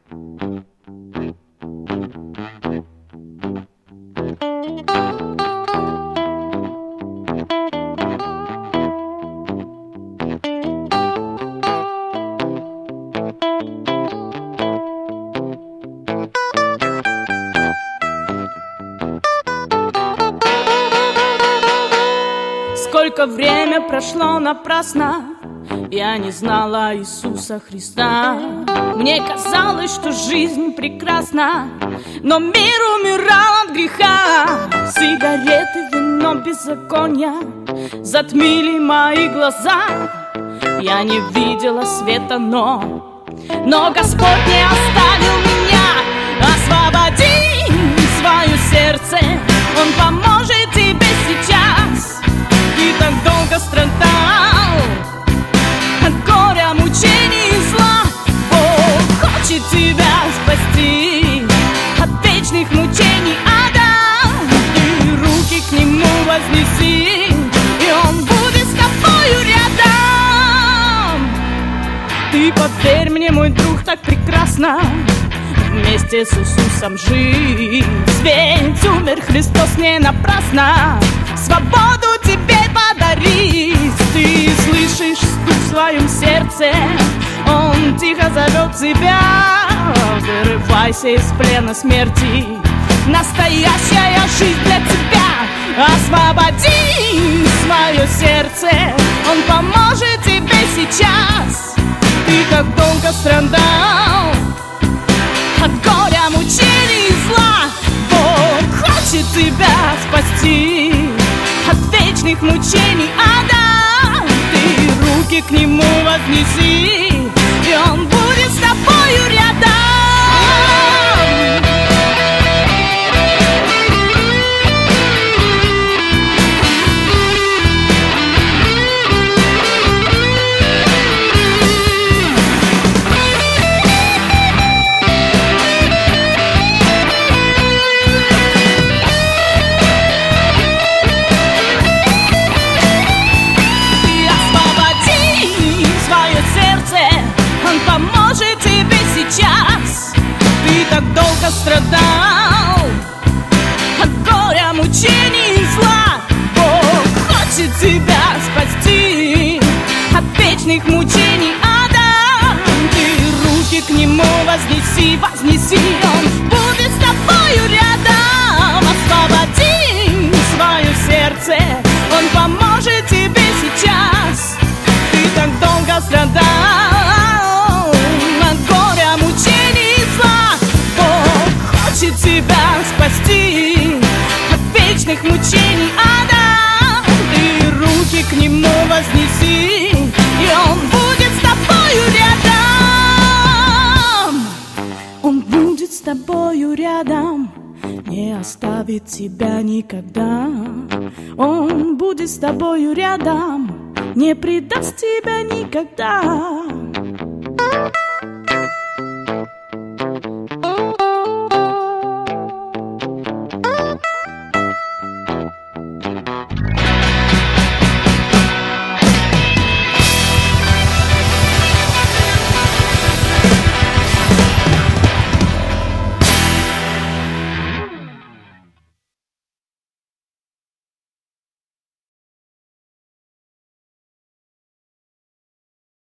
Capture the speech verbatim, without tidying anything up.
Сколько время прошло напрасно, я не знала Иисуса Христа. Мне казалось, что жизнь прекрасна, но мир умирал от греха. Сигареты, вино, беззакония затмили мои глаза. Я не видела света, но Но Господь не оставил меня. Освободи свое сердце, Он поможет тебе сейчас. И так долго страдал от горя, мучений и зла. Бог хочет тебя спасти от вечных мучений ада. И руки к Нему вознеси, и Он будет с тобою рядом. Ты поверь мне, мой друг, так прекрасно вместе с Иисусом жить. Ведь умер Христос не напрасно, свободу тебе подарить. Ты слышишь стук в своем сердце, Он тихо зовет тебя. Вырывайся из плена смерти, настоящая жизнь для тебя. Освободи свое сердце, Он поможет тебе сейчас. Ты так долго страдал от горя, мучений и зла. Бог хочет тебя спасти от вечных мучений ада. Ты руки к Нему вознеси, и Он будет с тобою рядом. Долго страдал от горя, мучений и зла. Бог хочет тебя спасти от вечных мучений ада. Ты руки к Нему вознеси, вознеси, Он будет с тобою рядом. Освободи свое сердце, Он поможет тебе сейчас. Ты так долго страдал от горя, мучений и зла. Хочет тебя спасти от вечных мучений ада. Ты руки к Нему вознеси, и Он будет с тобою рядом. Он будет с тобою рядом, не оставит тебя никогда. Он будет с тобою рядом, не предаст тебя никогда.